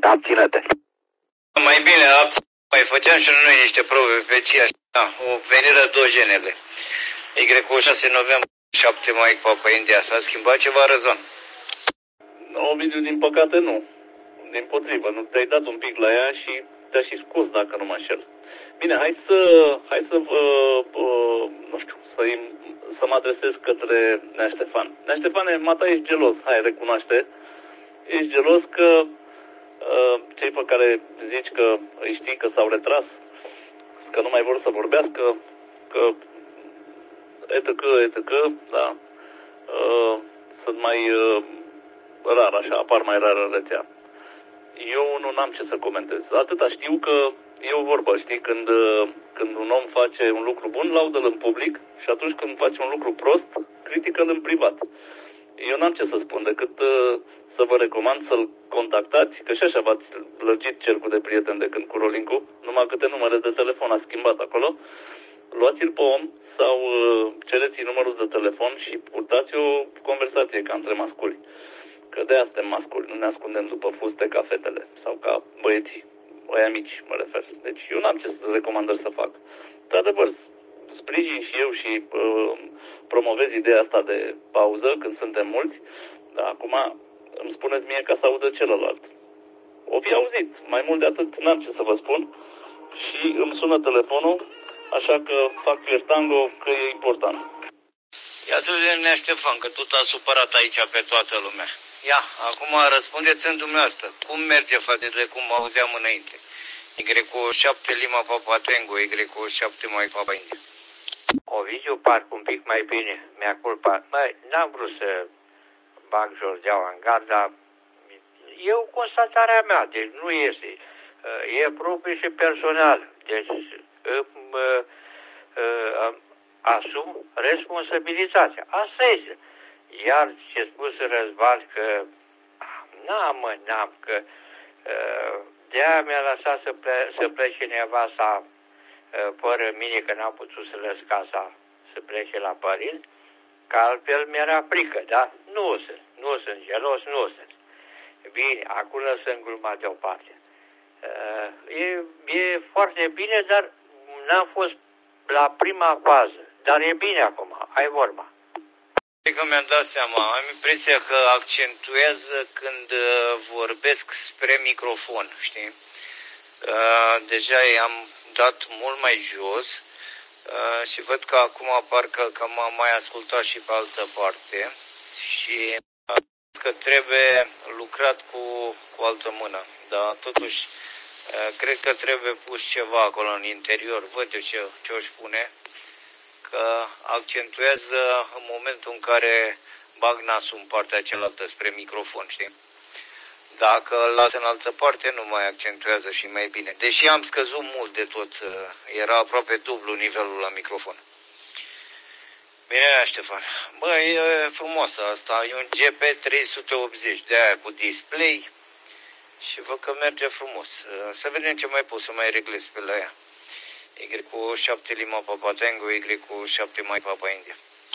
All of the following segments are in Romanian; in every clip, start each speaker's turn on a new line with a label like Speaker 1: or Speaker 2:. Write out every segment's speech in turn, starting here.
Speaker 1: abține-te.
Speaker 2: Mai bine, mai făceam și noi niște probe pe ție, așa, o veniră două genele. Y6 noiembrie, 7 mai Papa India. S-a schimbat ceva, Răzvan?
Speaker 3: Ovidiu, din păcate nu. Dimpotrivă, nu te-ai dat un pic la ea și te-a și scos, dacă nu mă înșel. Bine, hai să nu știu, să mă adresez către Nea Ștefan. Nea Ștefane, mata, ești gelos, hai, recunoaște. Ești gelos că cei pe care zici că îi știi că s-au retras, că nu mai vor să vorbească, că etc., da, sunt mai rar, așa, apar mai rar în rețea. Eu nu am ce să comentez. Atâta știu că e o vorbă, știi, când un om face un lucru bun, laudă-l în public și atunci când face un lucru prost, critică-l în privat. Eu n-am ce să spun decât să vă recomand să-l contactați, că și așa v-ați lărgit cercul de prieteni de când cu Rolincu, numai câte numere de telefon a schimbat acolo. Luați-l pe om sau cereți-i numărul de telefon și purtați o conversație ca între masculi. Că de-aia suntem masculi, nu ne ascundem după fuste ca fetele sau ca băieții, ăia mici, mă refer. Deci eu n-am ce recomandări să fac. Într-adevăr, sprijin și eu și promovez ideea asta de pauză când suntem mulți, dar acum îmi spuneți mie ca să audă celălalt. O fi auzit, mai mult de atât n-am ce să vă spun și îmi sună telefonul, așa că fac fiertango că e important.
Speaker 2: Ia să vedem, Nea Ștefan, că tu t-a supărat aici pe toată lumea. Ia, acum răspundeți în dumneavoastră. Cum merge față de cum auzeam înainte? Y7 Lima Papa Tango, Y7 mai Papa India.
Speaker 4: Ovidiu, parcă un pic mai bine. Mi-a culpat. Măi, n-am vrut să bag Jordeaua în gard, dar e o constatare a mea. Deci nu este. E propriu și personal. Deci asum responsabilitatea. Asta este. Iar ce spus Răzvan că n-am, că de-aia mi-a lăsat să plece nevasta fără mine, că n-am putut să lăs casa să plece la părinți, că altfel mi-era frică, da? Nu sunt gelos, nu sunt. Bine, acum lăsăm gluma deoparte. E foarte bine, dar n-am fost la prima fază. Dar e bine acum, ai vorba.
Speaker 2: Că mi-am dat seama, am impresia că accentuează când vorbesc spre microfon, știi? Deja i-am dat mult mai jos și văd că acum parcă că m-am mai ascultat și pe altă parte și că trebuie lucrat cu altă mână, dar totuși cred că trebuie pus ceva acolo în interior, văd eu ce o spune, că accentuează în momentul în care bag nasul în partea cealaltă spre microfon, știi? Dacă îl las în altă parte, nu mai accentuează și mai bine. Deși am scăzut mult de tot, era aproape dublu nivelul la microfon. Bine, Ștefan. Bă, e frumoasă asta, e un GP380 de aia cu display și văd că merge frumos. Să vedem ce mai pot să mai reglez pe la ea. Y7 Lima Papa Tango, Y7 mai Papa India.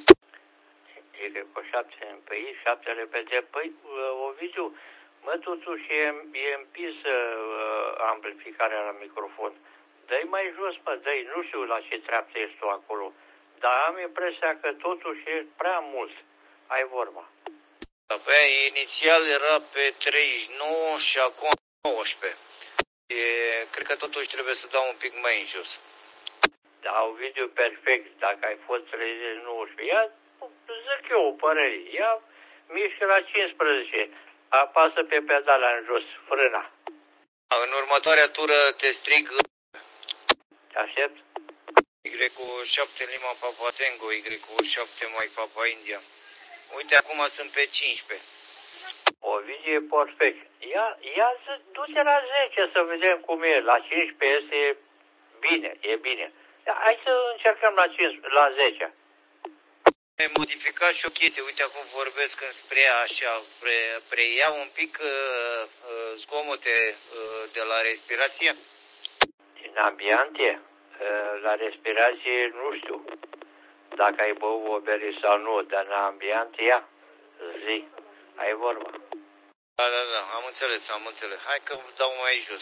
Speaker 4: Y7 pe I, 7 repede. Păi, Ovidiu, totuși e împinsă amplificarea la microfon. Dă-i mai jos, dă-i, nu știu la ce treaptă ești tu acolo, dar am impresia că totuși e prea mult. Ai vorba.
Speaker 2: Păi, inițial era pe 39 și acum 19. Cred că totuși trebuie să dau un pic mai în jos.
Speaker 4: Da, un video perfect. Dacă ai fost 30-19, ia, zic eu o părere, ia mișcă la 15, apasă pe pedala în jos, frâna.
Speaker 2: În următoarea tură te strig.
Speaker 4: Te aștept?
Speaker 2: Y7 Lima Papa Tango, Y7 mai Papa India. Uite, acum sunt pe 15.
Speaker 4: O vizie perfect. Ia du-te la 10 să vedem cum e. La 15 este bine, e bine. Hai să încercăm la 10.
Speaker 2: Ai modificat și o chestie. Uite acum vorbesc înspre așa, preia un pic zgomote de la respirație.
Speaker 4: Din ambiente? La respirație nu știu. Dacă ai băut o bere sau nu, dar în ambiente ia. Zi. Ai vorba.
Speaker 2: Da, am înțeles. Hai că dau mai jos.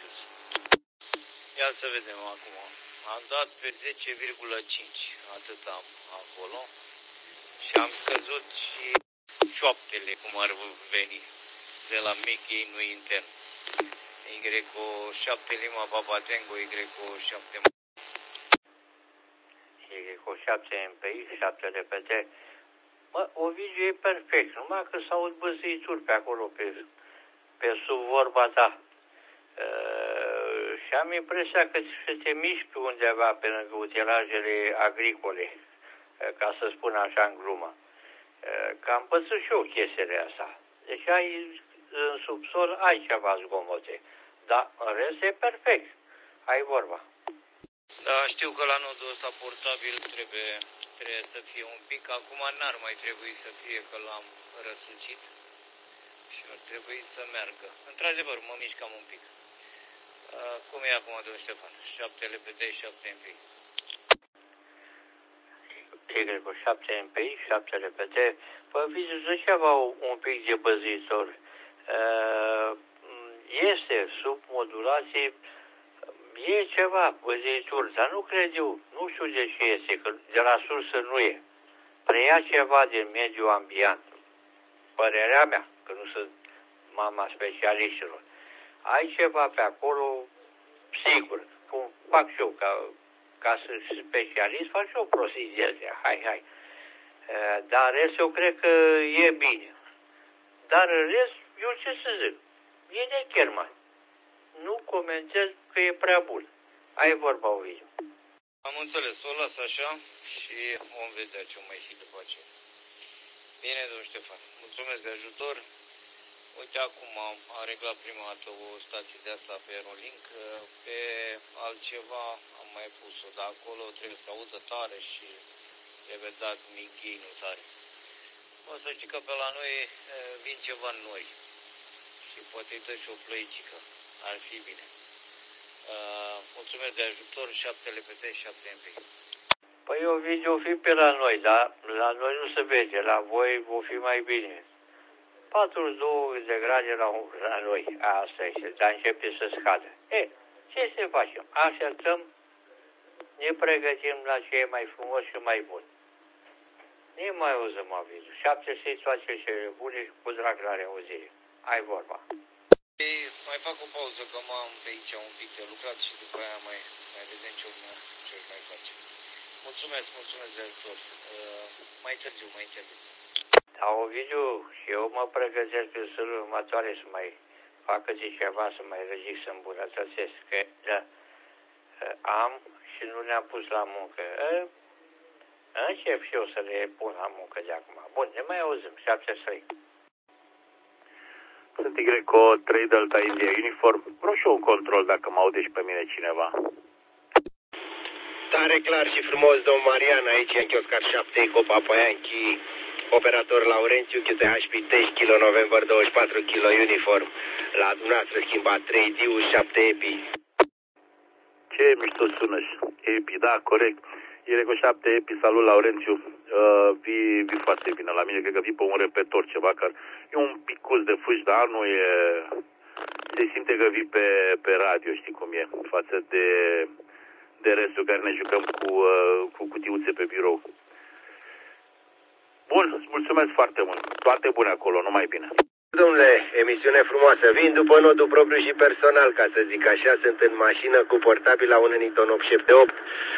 Speaker 2: Ia să vedem acum. Am dat pe 10,5, atât am acolo. Și am scăzut și șoaptele, cum ar veni, de la Mickey, nu intern. Y cu 7 Lima Papa Tango, Y cu 7
Speaker 4: Y cu 7 MPI, 7 repete. Mă, Ovidiu e perfect, numai că s-aud băzăituri pe acolo, pe sub vorba ta. Și am impresia că te miști pe undeva pe lângă utilajele agricole, ca să spun așa în glumă. Că am pățit și eu chestiile astea. Deci în subsol ai ceva zgomote, dar în rest e perfect. Ai vorba.
Speaker 2: Da, știu că la nodul ăsta portabil trebuie să fie un pic. Acum n-ar mai trebui să fie, că l-am răsucit și ar trebui să meargă. Într-adevăr, mă mișcam un pic. Cum e acum, domnul Ștefan? 7 LPD, 7 MPI.
Speaker 4: Y cu 7 MPI, 7 LPD. Păi, vizită ceva un pic de băzitor. Este sub modulație, e ceva băzitor, dar nu cred eu, nu știu de ce este, că de la sursă nu e. Preia ceva din mediul ambient. Părerea mea, că nu sunt mama specialiștilor. Ai ceva pe acolo, sigur, cum fac și eu, ca să specialist, fac și eu prostii de astea, hai. Dar în rest, eu cred că e bine. Dar în rest, eu ce să zic, e de cherman. Nu comentez că e prea bun. Ai vorba, Ovidiu.
Speaker 2: Am înțeles, o las așa și vom vedea ce mai și după aceea. Bine, domnul Ștefan, mulțumesc de ajutor. Uite, acum am reglat prima dată o stație de asta pe Aerolink, pe altceva am mai pus-o, dar acolo trebuie să audă tare și trebuie dat mic gain-ul tare. O să știi că pe la noi vin ceva noi și poate îi dă și o plăicică, ar fi bine. Mulțumesc de ajutor, 7 LPT, 7 MP.
Speaker 4: Păi Ovidiu o fi pe la noi, dar la noi nu se vede, la voi o fi mai bine. 42 de grade la noi, asta este, dar începe să scadă. Ce să facem? Așteptăm, ne pregătim la ce e mai frumos și mai bun. Ne mai auzăm avizul. 7 situații cele bune și cu drag la reauzire. Ai vorba.
Speaker 2: Mai fac o pauză, că m-am pe aici un pic de lucrat și după aia mai vedem ce mai face. Mulțumesc de ajutor. Mai târziu, mai încerc.
Speaker 4: Da, Ovidiu, și eu mă pregătesc pe zilul următoare să mai facă ceva, să mai regic, să îmbunătățesc. Că am și nu ne-am pus la muncă. Încep și eu să le pun la muncă de acum. Bun, ne mai auzim, 7-3.
Speaker 3: Sunt Y 3 Delta India Uniform. Vreau și un control dacă mă aude și pe mine cineva.
Speaker 1: Tare clar și frumos, domn Marian, aici în Chioscar 7, Eco Papa Yankee, operator Laurențiu, QTHP, 10 kg, November 24 kg, uniform. La dumneavoastră schimbat 3 DIU, 7 EPI.
Speaker 3: Ce mișto sună și EPI, da, corect. Y 7 EPI, salut Laurențiu. Vii foarte bine la mine, cred că vii pe un repetor ceva, care e un picuț de fâș, dar nu e... Se simte că vii pe radio, știi cum e, față de restul care ne jucăm cu cutiuțe pe birou. Bun, îți mulțumesc foarte mult. Toate bune acolo, numai bine.
Speaker 1: Domnule, emisiune frumoasă. Vin după nodul propriu și personal, ca să zic așa. Sunt în mașină cu portabil la un Eniton 878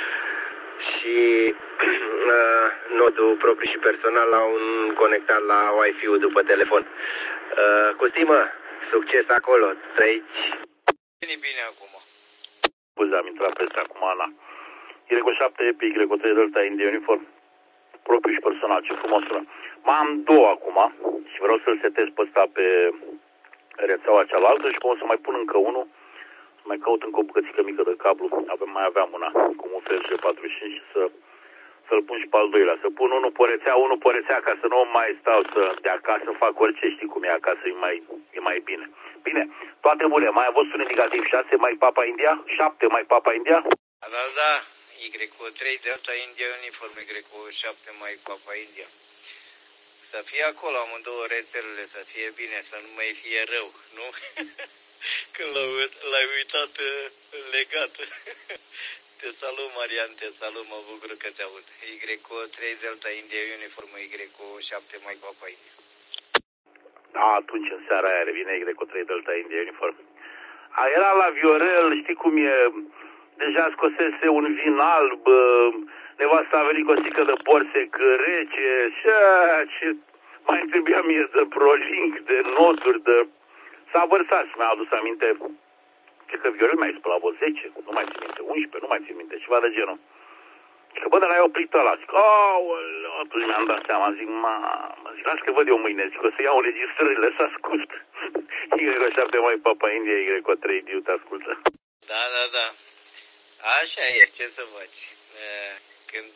Speaker 1: și nodul propriu și personal la un conectat la Wi-Fi-ul după telefon. Cu stimă, succes acolo. Trăiți.
Speaker 2: Bine acum.
Speaker 3: Scuze, am intrat peste acum, Ana. Y7 EPI, Y3 Delta India Uniform. Propriu și personal, ce frumos sună. Mai am două acum și vreau să-l setez pe ăsta pe rețeaua cealaltă și cum să mai pun încă unul, să mai caut încă o bucățică mică de cablu. Mai aveam una cu un FG45 și să-l pun și pe al doilea. Să pun unul pe rețea, ca să nu mai stau de acasă, fac orice, știi cum e acasă, e mai bine. Bine, toate bune. Mai a fost un indicativ 6, mai Papa India, 7, mai Papa India.
Speaker 2: Da. Y3 Delta India Uniform, Y7 mai Papa India. Să fie acolo amândouă rețelele, să fie bine, să nu mai fie rău, nu? Când l-ai uitat legat. Te salut, Marian, te salut, mă bucur că te aud. Y3 Delta India Uniform, Y7 Mike Papa India.
Speaker 3: Da, atunci în seara aia revine Y3 Delta India Uniform. Era la Viorel, știi cum e, deja scosese un vin alb, nevasta a venit cu o sticlă de porsec rece și mai trebuia mie de prolink, de noturi, de... S-a vărsat și mi-a adus aminte, cred că Viorel mi-a spus la vreo 10, nu mai țin minte, 11, nu mai țin minte, ceva de genul. Și că bă, dar ai oprit ăla, zic, aoleu, atunci mi-am dat seama, zic, zic, las că văd eu mâine, zic, o să iau înregistrările, să ascult. Y7 mai Papa India, Y3 Diu, te ascultă.
Speaker 2: Da, da, da. Așa e, ce să faci. Când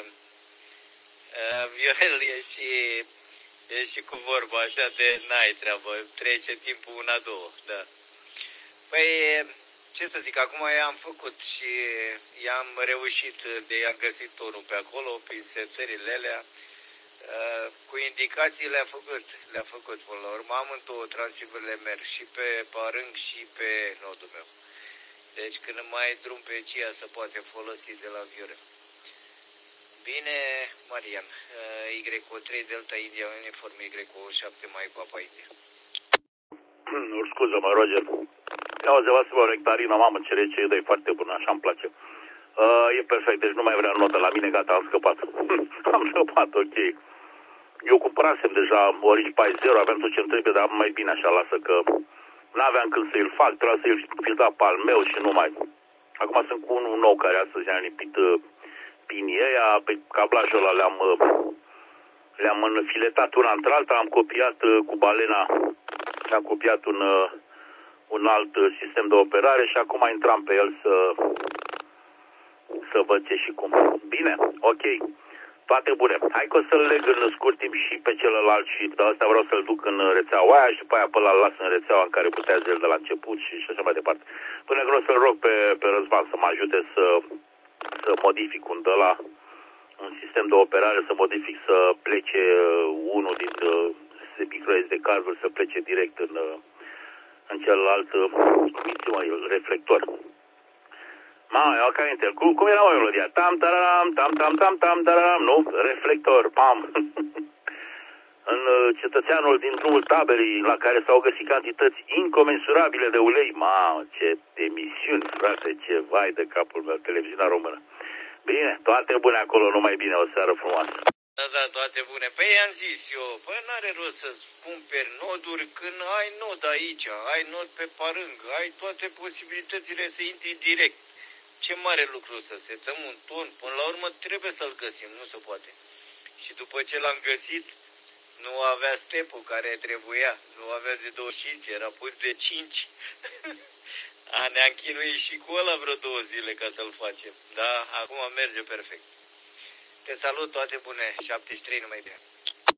Speaker 2: Viorel e și cu vorba așa de n-ai treabă, trece timpul una-două, da. Păi, ce să zic, acum i-am făcut și i-am reușit, i-am găsit tonul pe acolo, prin setările alea, cu indicații le-a făcut până la urmă, amândouă transceivările merg și pe parâng și pe nodul meu. Deci când mai ai drum pe CIA se poate folosi de la Viorel. Bine, Marian, Y3 Delta India Uniform, Y7 mai Papa India.
Speaker 3: Nu, scuză-mă, Roger. Ia-o să-vă o nectarină, mamă, ce rece e, e foarte bună, așa îmi place. E perfect, deci nu mai vrea notă la mine, gata, am scăpat. Am scăpat, ok. Eu cumpărasem deja Orange Pi Zero, aveam tot ce-mi trebuie, dar mai bine așa, lasă că n-aveam când să-l fac, trebuia să-l filtra pe al meu și nu mai. Acum sunt cu unul nou care astăzi a lipit pinii ăia, pe cablajul ăla le-am înfiletat una între alta, am copiat cu balena, am copiat un alt sistem de operare și acum intram pe el să văd ce și cum. Bine, ok, toate bune. Hai că o să-l leg în scurt timp și pe celălalt și de asta vreau să-l duc în rețeaua aia și pe aia pe ăla las în rețeaua în care putea el de la început și așa mai departe. Până când o să-l rog pe Răzvan să mă ajute să modific un sistem de operare, să modific să plece unul din micro SD carduri, să plece direct în celălalt, reflector. Eu ca aminte, cum era o melodia? Tam tararam, tam tam tam tam tararam, nu? Reflector, pam. În cetățeanul din drumul taberii, la care s-au găsit cantități incomensurabile de ulei. Ce emisiuni, frate, ce vai de capul meu, televiziunea română. Bine, toate bune acolo, numai bine, o seară frumoasă.
Speaker 2: Da, toate bune. Păi am zis eu, n-are rost să-ți cumperi noduri când ai nod aici, ai nod pe parâng, ai toate posibilitățile să intri direct. Ce mare lucru să setăm un ton, până la urmă trebuie să-l găsim, nu se poate. Și după ce l-am găsit, nu avea stepul care trebuia, nu avea de 25, era pus de 5. Ne-am chinuit și cu ăla vreo 2 zile ca să-l facem. Da, acum merge perfect. Te salut, toate bune, 73, numai bine.